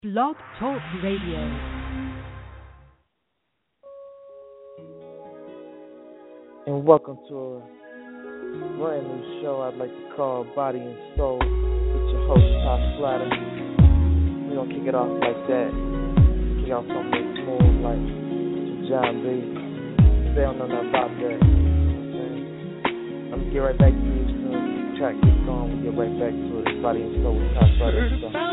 Blog Talk Radio. And welcome to a brand new show I'd like to call Body and Soul with your host, Ty Slatter. We're going to kick it off like that. Kick off something smooth like John B. They don't know nothing about that. I'm going to get right back to you as soon as the track gets on. We'll get right back to it. It's Body and Soul with Ty Slatter.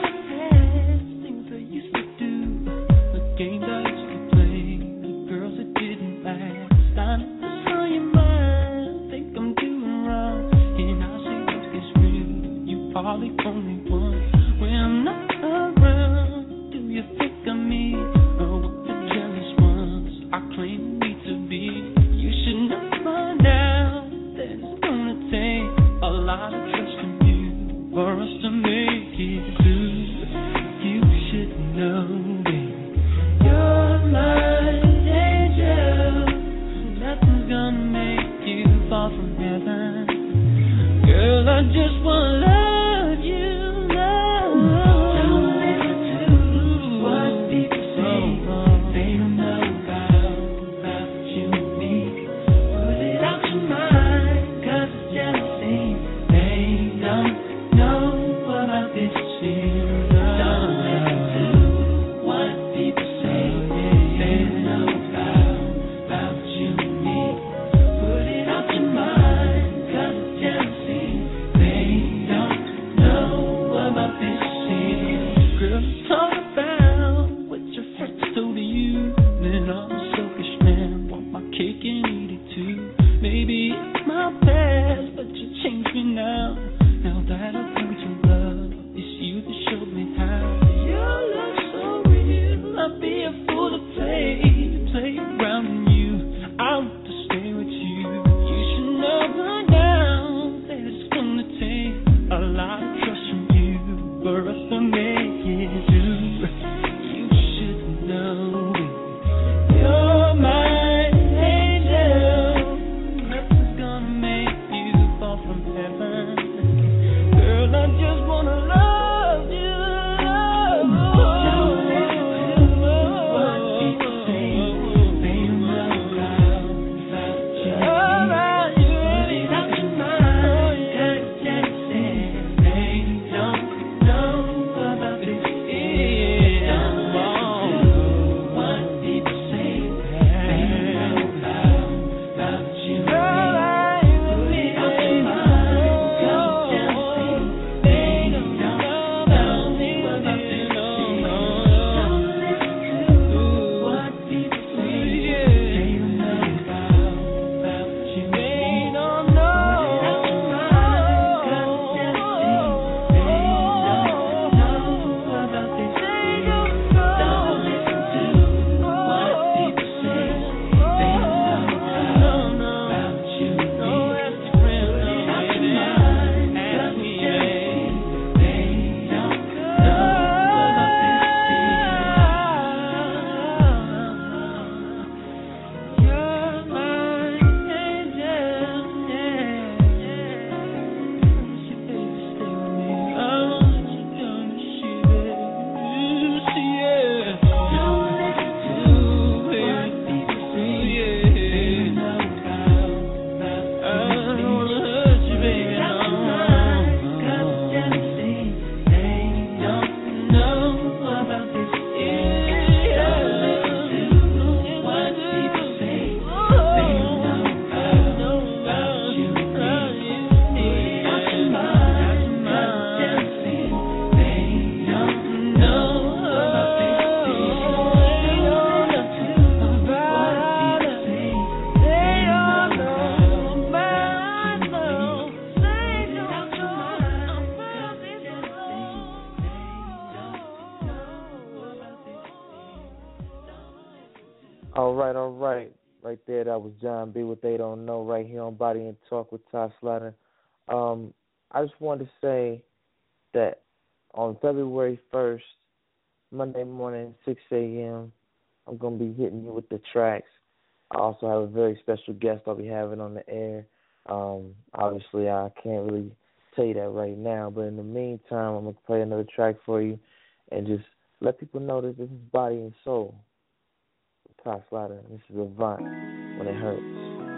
Games I used to play, the girls that didn't last. I never saw your mind, think I'm doing wrong. And I say this is real, you probably only one. When I'm not around, do you think of me? Or what the jealous ones I claim me to be? You should know by now that it's gonna take a lot of trust from you for us to make it through. You should know. You're my angel. Nothing's gonna make you fall from heaven. Girl, I just wanna love you, Don't listen to what people say. They don't know about you and me. Put it out your mind, 'cause it's jealousy. They don't know about this feeling. Don't listen to what people say. They know about you and me. Put it out your mind, 'cause it's jealousy. They don't know about this feeling. Girl, talk about what your friends told you. Then I'm a selfish man, want my cake and eat it too. Maybe it's my past, but you changed me now. Now that I've come to love, it's you that showed me how. Your love's so real, I'd be a fool to play around with you. I want to stay with you. You should know by now that it's gonna take a lot of trust from you for us to make it through. You should know you're my angel. Nothing's gonna make you fall from heaven. Girl, I just wanna love you. Don't listen to what people say. They don't know about you. Put it out your mind, 'cause jealousy. They don't know about this. Don't listen to what people say. They don't know about you. Put it out your mind, 'cause jealousy. They don't know about this. Don't listen to what people say. They don't know about you. They don't know. Put it out your mind, 'cause jealousy. They don't know about this. Don't listen to what people say. They don't know about you. Put it out your mind, 'cause jealousy. They don't know about this. You're my angel, you baby, stay with me. I want you gonna see, baby. See, yeah. Don't listen to what people say. They don't know about I don't wanna hurt you, baby. Put it out your mind, 'cause jealousy. They don't know about this. Don't listen to what people say. They don't know about you. Put it out your mind, 'cause jealousy. They don't know about this. Don't listen to what people say. They don't know about love. They don't know about this. They don't know about this. All right. Right there, that was John B. What They Don't Know right here on Body and Talk with Ty Slatter. I just wanted to say that on February 1st, Monday morning, 6 a.m., I'm going to be hitting you with the tracks. I also have a very special guest I'll be having on the air. Obviously, I can't really tell you that right now, but in the meantime, I'm going to play another track for you and just Let people know that this is Body and Soul. Ty Slider. This is Avant when it hurts.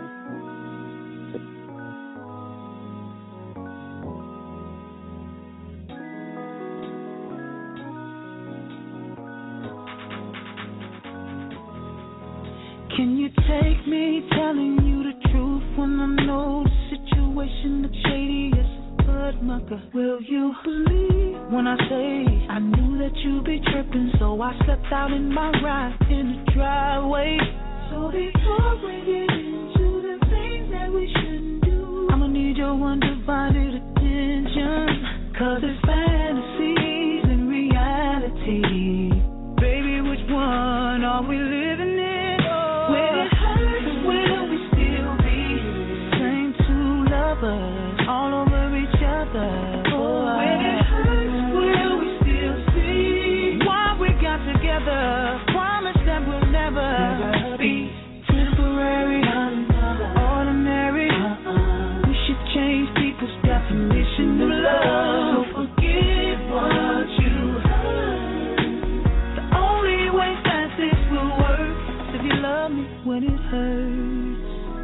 Can you take me telling you the truth when I know the situation looks shady as a mud mucker? Will you believe when I say I knew that you'd be tripping, so I slept out in my ride in the driveway. So before we get into the things that we shouldn't do, I'ma need your undivided attention, 'cause it's fantasies and reality. Baby, which one are we living in? When it hurts, will we still be the same two lovers all over each other? When it hurts, will we still see why we got together? Promise that we'll never be temporary, ordinary. We should change people's definition of love. So forget what you heard. The only way that this will work is if you love me when it hurts.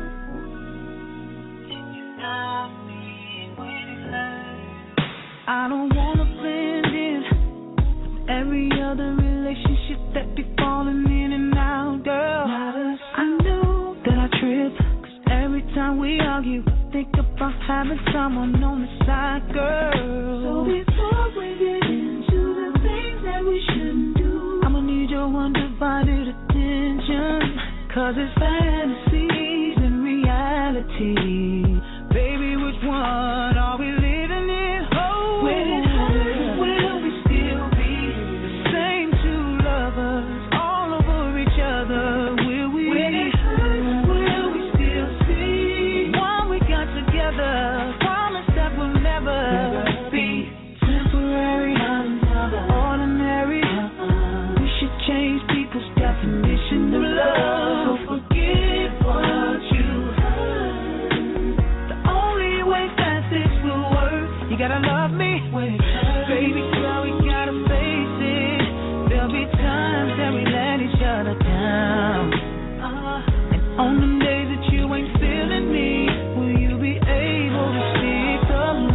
If you love me when it hurts. I don't wanna blend in with every other relationship that be falling in and out, girl. I know that I trip, 'cause every time we argue, I think about having someone on the side, girl. So before we get into the things that we shouldn't do, I'ma need your undivided attention, 'cause it's fantasies and reality. Baby, which one are we living in? Oh, when it hurts, will we still be the same two lovers all over each other? Will we? When it hurts, will we still see why we got together? Promise that we'll never be temporary, ordinary. We should change people's definition of love. So forget what you heard. The only way that this will work, you gotta love me when it hurts. Baby girl, we gotta face it. There'll be times that we let each other down. And on the days that you ain't feeling me, will you be able to stick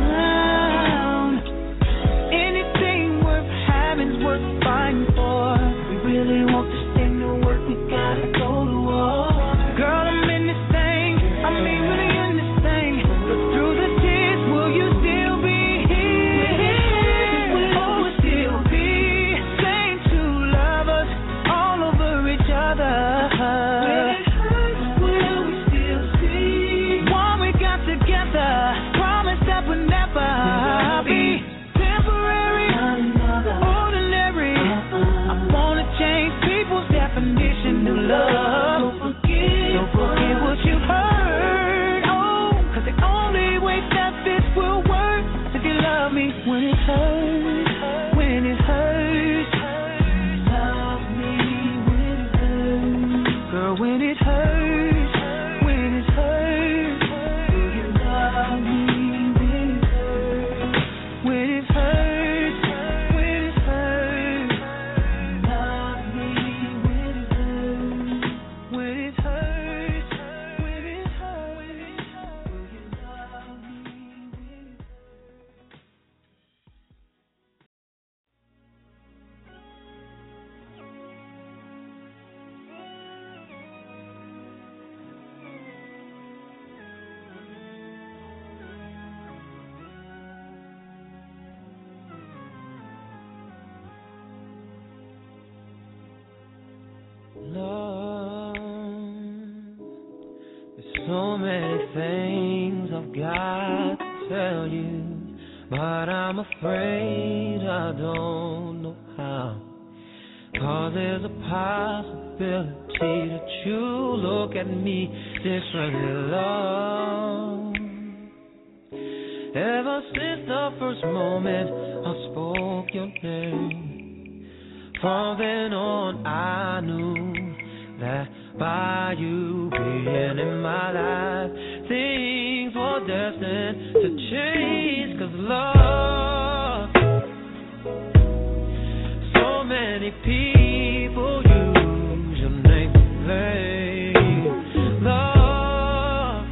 around? Anything worth having's worth fighting for. We really want this thing to work, we gotta go to war. Girl, I'm in this thing, I mean really in this thing. But through the tears, will you still be here? Will we still be same two lovers all over each other? When it hurts, will we still see why we got together? Promise that we'll never be temporary, ordinary. I wanna change people's definition of love. Don't forget what you heard. Oh, 'cause the only way that this will work is if you love me when it hurts. When it hurts, love me when it hurts. Girl, when it hurts, when it hurts, will you love me when it hurts? When it hurts, when it hurts, love me when it hurts. When it hurts, when it hurts, will you love me when it hurts? Love, there's so many things I've got to tell you, but I'm afraid I don't know how. 'Cause there's a possibility that you look at me differently, love. Ever since the first moment I spoke your name, from then on I knew that by you being in my life, things were destined to change. 'Cause love, so many people use your name to play. Love,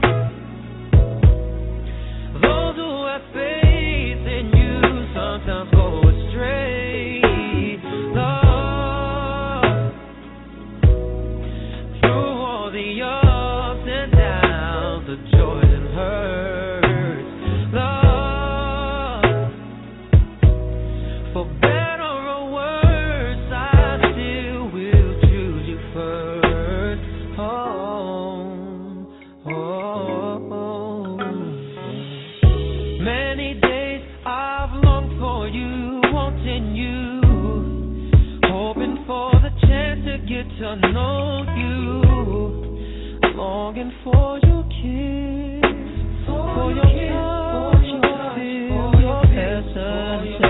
those who have faith in you sometimes go astray. Love, through all the ups and downs, the joys and hurts. Love, for better or worse, I still will choose you first. Oh, oh, oh. Many days I've longed for you, wanting you, hoping for the chance to get to know you, longing for your kiss, for your touch, your feel, your presence.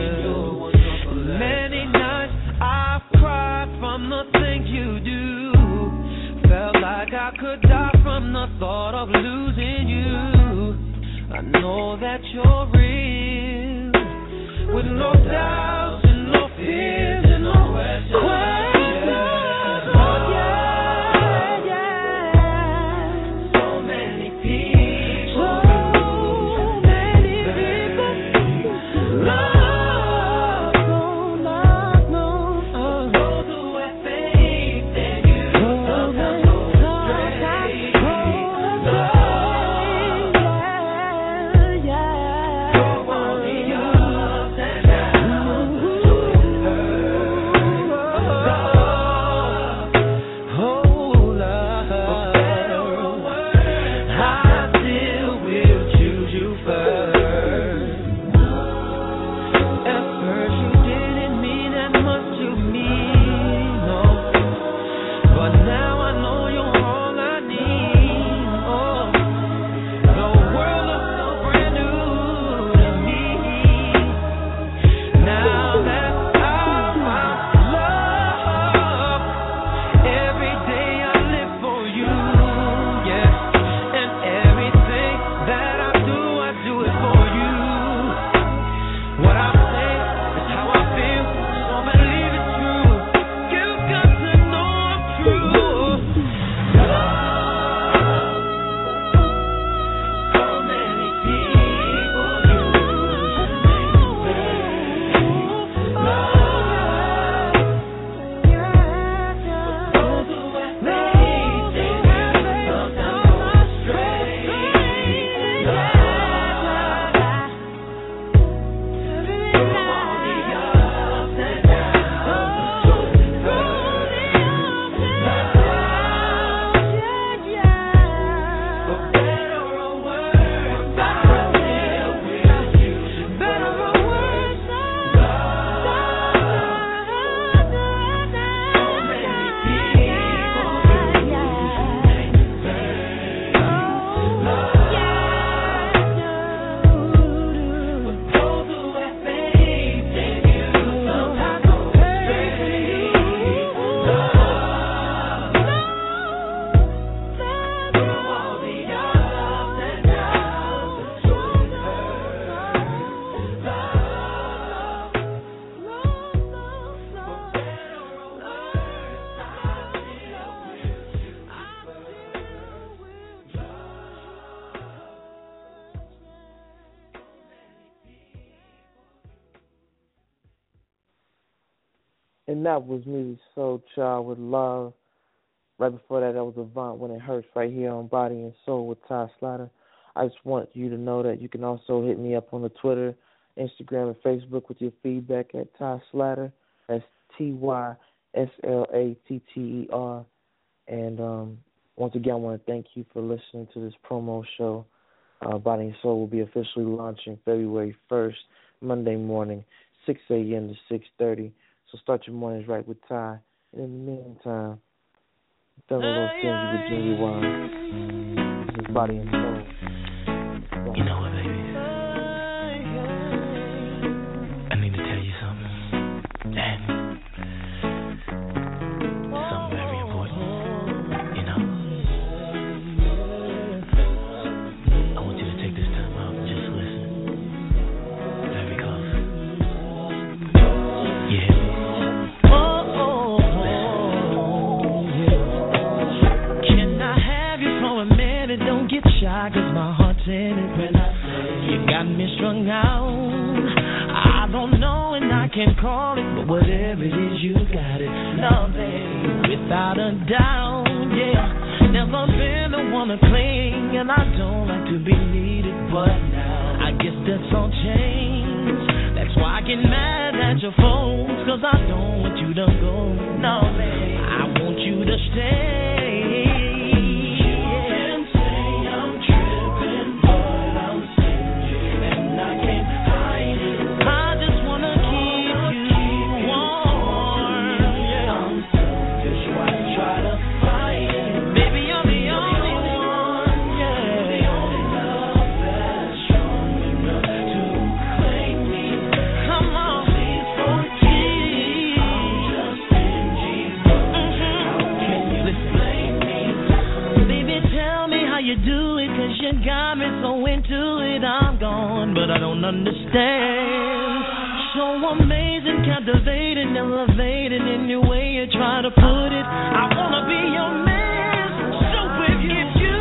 Many nights I've cried from the things you do, felt like I could die from the thought of losing you. I know that you're real, with no doubts and no fears and no questions. Oh, yeah, yeah. So many people, love, those who have faith in you sometimes go astray. Through all the ups and downs, the joys and hurts. Oh, love, for better or worse, I still will choose you first. At first you didn't mean that much to me, no, but now I know you're all I need. Oh, the world looks so brand new to me. Now that I'm love, every day I live for you, yes, and everything that I do it for you. What I say is how I feel, so believe it's true. You've got to know I'm true. So many people use your name to play. Those who have faith in you sometimes go astray. Through all the ups and downs, the joys and hurts. For better or worse, I still will choose you. Better or worse, so many people use your name to play. Those who have faith in you sometimes go astray. Through all the ups and downs, the joys and hurts. For better or worse, I still will choose you And that was Musiq Soulchild with Love. Right before that, was Avant When It Hurts right here on Body and Soul with Ty Slatter. I just want you to know that you can also hit me up on the Twitter, Instagram, and Facebook with your feedback at Ty Slatter. That's TYSLATTER. And once again, I want to thank you for listening to this promo show. Body and Soul will be officially launching February 1st, Monday morning, 6 a.m. to 6:30. So start your mornings right with Ty. And in the meantime, tell me those things you would genuinely want. This is Body and Soul. You know what, baby? I need to tell you something. And something very important. You know? I want you to take this time out and just listen. Very close. You hear me? whatever it is, you got it. No, baby, without a doubt, yeah. Never been the one to cling, and I don't like to be needed, but now I guess that's all changed. That's why I get mad at your folks, 'cause I don't want you to go. No, baby, I want you to stay. But I don't understand. So amazing, captivating, elevating in your way you try to put it. I wanna be your man. So if you,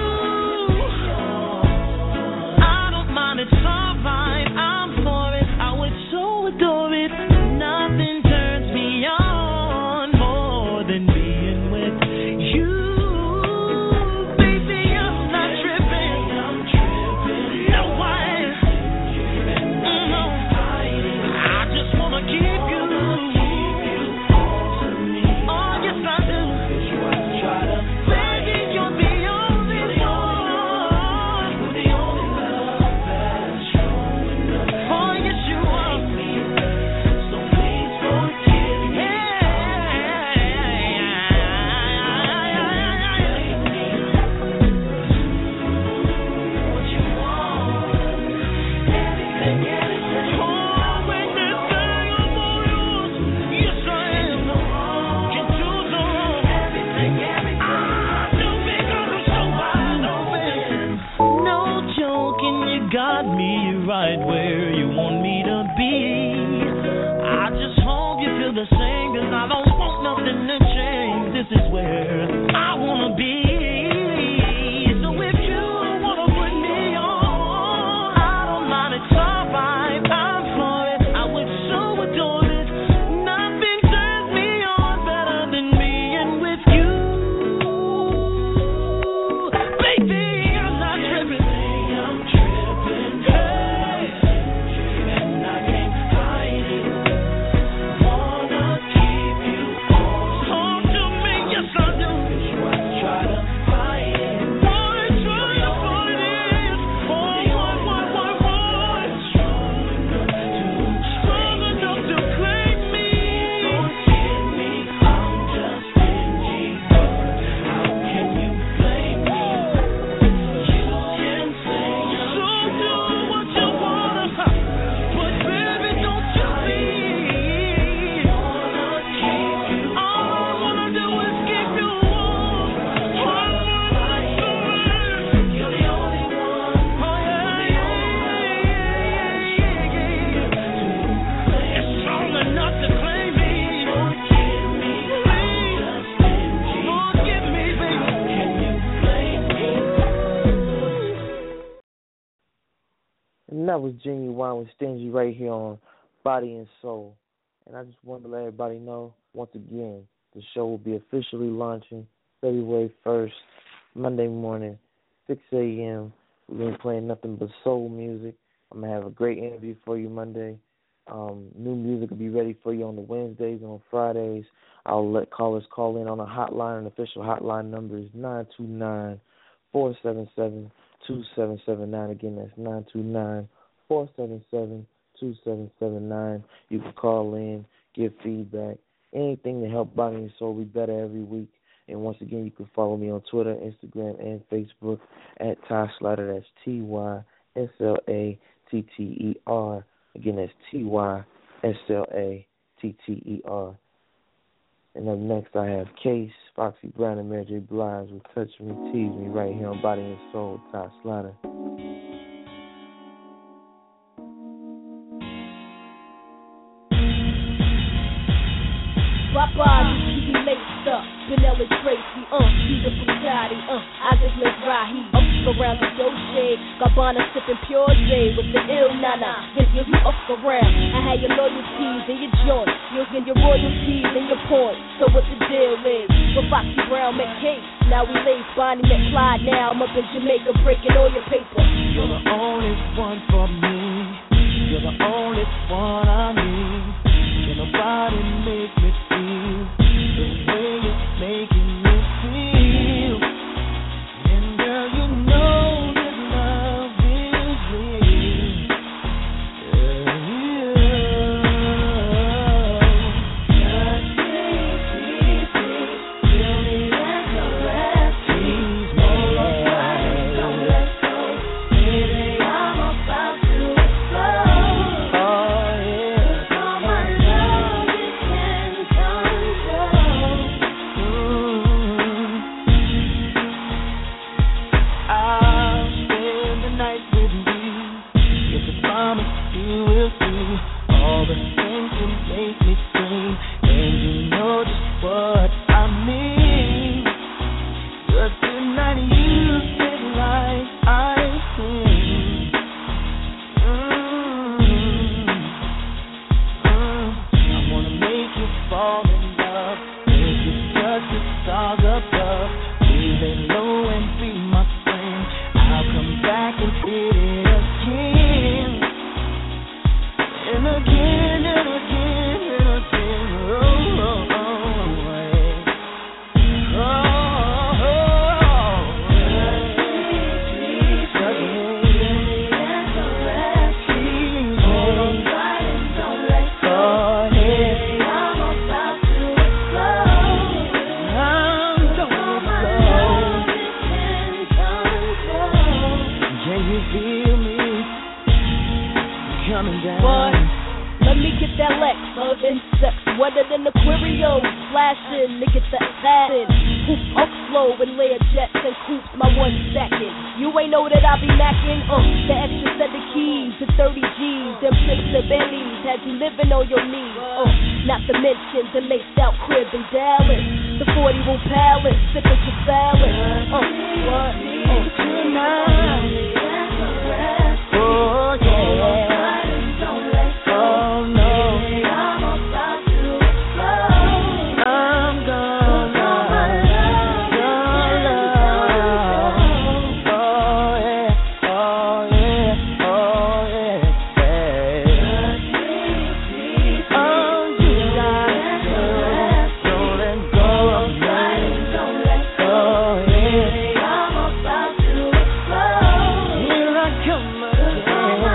I don't mind, it's alright. I'm for it. I would so adore it. Nothing turns me on more than being with you. Right where you want me to be. I just hope you feel the same, 'cause I don't want nothing to change. This is where I wanna be. So if you wanna put me on, I don't mind, it's alright. I'm for it. I would so adore it. Nothing turns me on better than being with you. Baby, I'm not tripping. I'm tripping. And that was Genuine with Stingy right here on Body and Soul. And I just wanted to let everybody know, once again, the show will be officially launching February 1st, Monday morning, 6 a.m. We've been playing nothing but soul music. I'm going to have a great interview for you Monday. New music will be ready for you on the Wednesdays and on Fridays. I'll let callers call in on a hotline. An official hotline number is 929-477-2779. Again, that's 929-477-2779. You can call in, give feedback, anything to help Body and Soul be better every week. And once again, you can follow me on Twitter, Instagram, and Facebook at Ty Slatter. That's TYSLATTER. Again, that's TYSLATTER. And up next, I have Case, Foxy Brown, and Mary J. Blige with Touch Me, Tease Me right here on Body and Soul, Ty Slatter. Papa, laced up, Vanilla Tracy, beautiful Toddy, I just live Rahi, up around the Dolce, Gabbana sipping Pure J with the ill nana, you up around, I had your loyalties and your joints, you'll get your royalties and your points, so what the deal is, with Foxy Brown McCase, now we lace Bonnie McFly, now I'm up in Jamaica breaking all your paper. You're the only one for me, you're the only one I need, can nobody make me feel the way you're making me feel, and girl you know that love is real, Touch me, please, feel me like a rest, please, don't let go, baby I'm about to explode, all my love you can control, I'll spend the night with you, if I promise you will do all the things you make me scream, and you know just what I mean, but tonight you feel like ice cream, I wanna make you fall in love, make you touch the stars above, lay low and be my friend, I'll come back and hit it again, and again, and again, and again, coming down. But let me get that Lex, insects wetter than Aquarius, flashing, nigga the assassin, hoop up slow and layer jets and coops, my one second. You ain't know that I be macking, the extra set of keys, the 30 G's, them trips and Bentleys, had you living on your knees, not to mention the laced out crib in Dallas, the 40 room palace, sipping to salad, what, tonight, oh yeah. Oh no, I'm about to explode. I'm gonna love your love. Oh yeah, oh yeah, oh yeah. Oh, you got to don't let go of me. Oh yeah, I'm about to explode. Here I come again.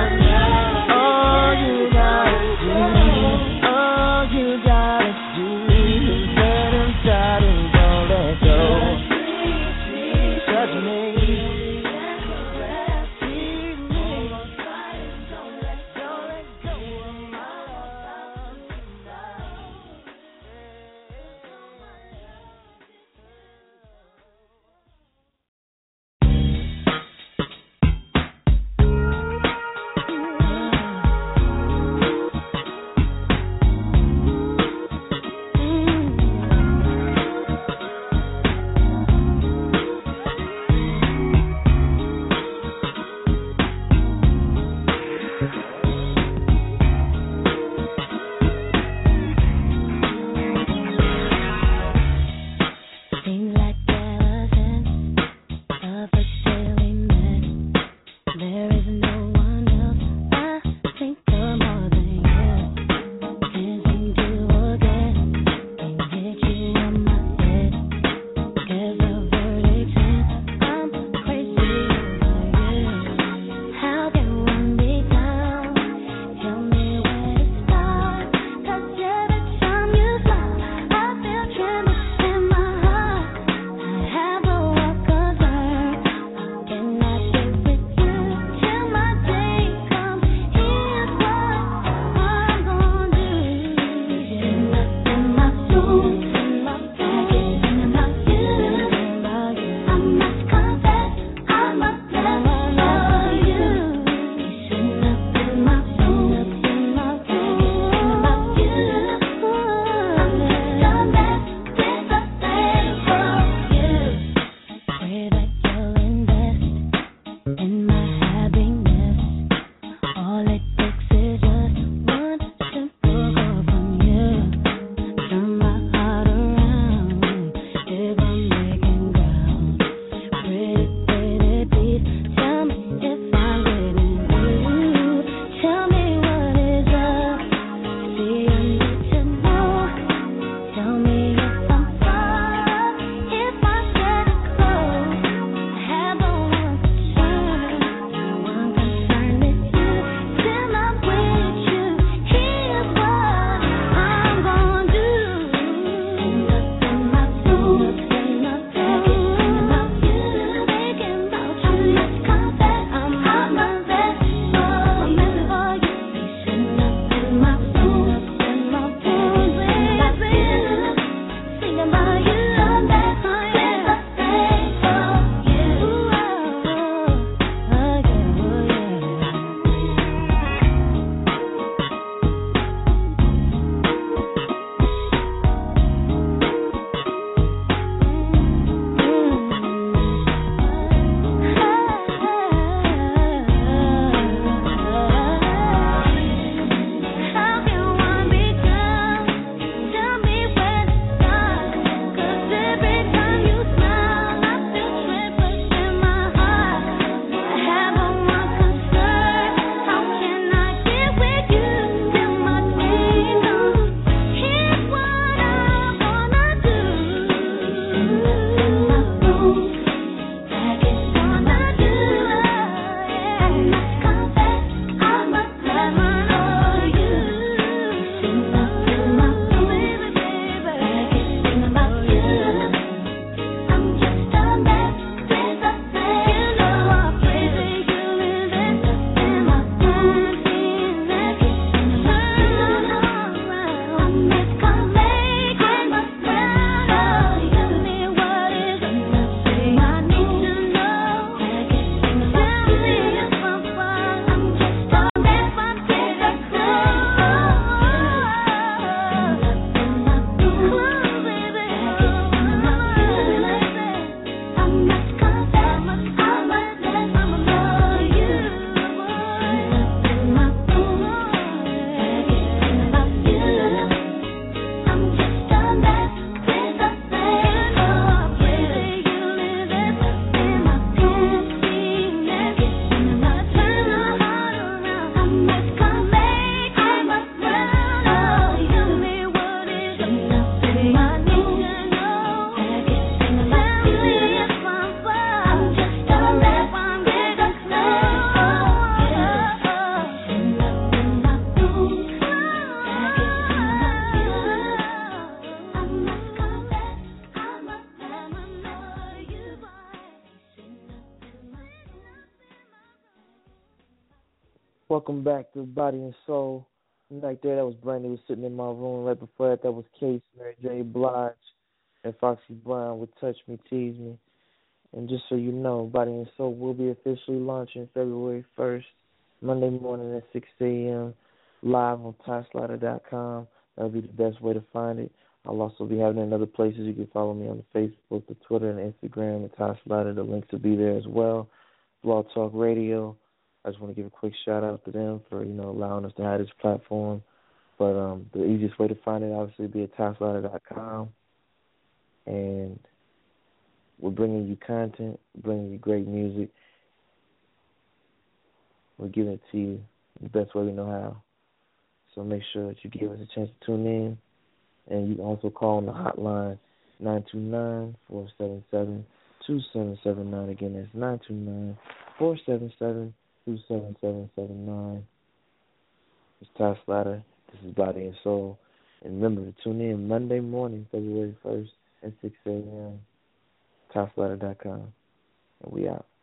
Welcome back to Body and Soul. Right there, that was Brandy was sitting in my room. Right before that was Case, Mary J. Blige, and Foxy Brown with Touch Me, Tease Me. And just so you know, Body and Soul will be officially launching February 1st, Monday morning at 6 a.m. live on TySlider.com. That'll be the best way to find it. I'll also be having it in other places. You can follow me on the Facebook, the Twitter, and Instagram at TySlider. The links will be there as well. Blog Talk Radio. I just want to give a quick shout-out to them for, allowing us to have this platform. But the easiest way to find it, obviously, would be at TySlider.com. And we're bringing you content, bringing you great music. We're giving it to you the best way we know how. So make sure that you give us a chance to tune in. And you can also call on the hotline, 929-477-2779. Again, that's 929-477-2779. It's Ty Slatter. This is Body and Soul. And remember to tune in Monday morning, February 1st at 6 a.m. TySlider.com. And we out.